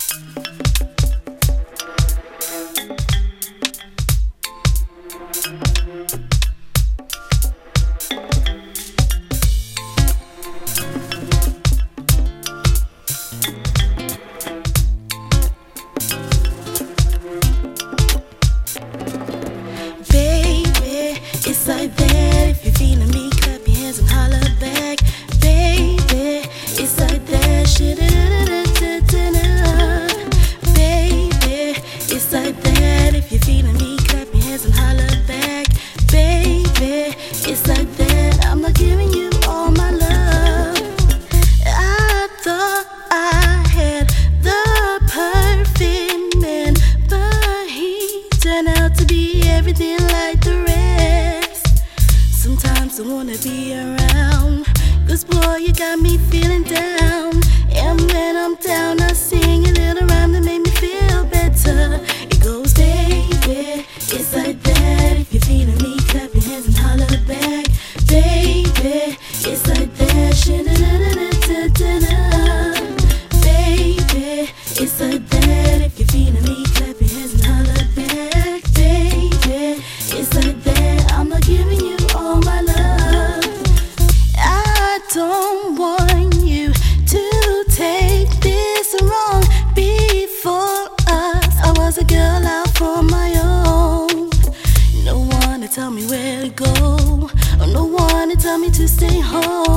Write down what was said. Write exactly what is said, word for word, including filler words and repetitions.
It's like that. If you're feeling me, clap your hands and holler back. Baby, it's like that. Baby, it's like that. If you're feeling me, clap your hands and holler back. Baby, it's like that. I'm not giving you all my love. I thought I had the perfect man, but he turned out to be everything like the rest. Sometimes I wanna be around, 'cause boy, you got me feeling down. And when I'm down, I sing a little rhyme to make me feel better. It goes, baby, it's like that. If you're feeling me, clap your hands and holler back. Baby, it's like that. Baby, it's like that. If you're feeling me, clap your hands and holler back. Baby, it's like that. I'm not giving you all my love. I don't want you to take this wrong. Before us, I was a girl out for my own. No one to tell me where to go, or no one to tell me to stay home.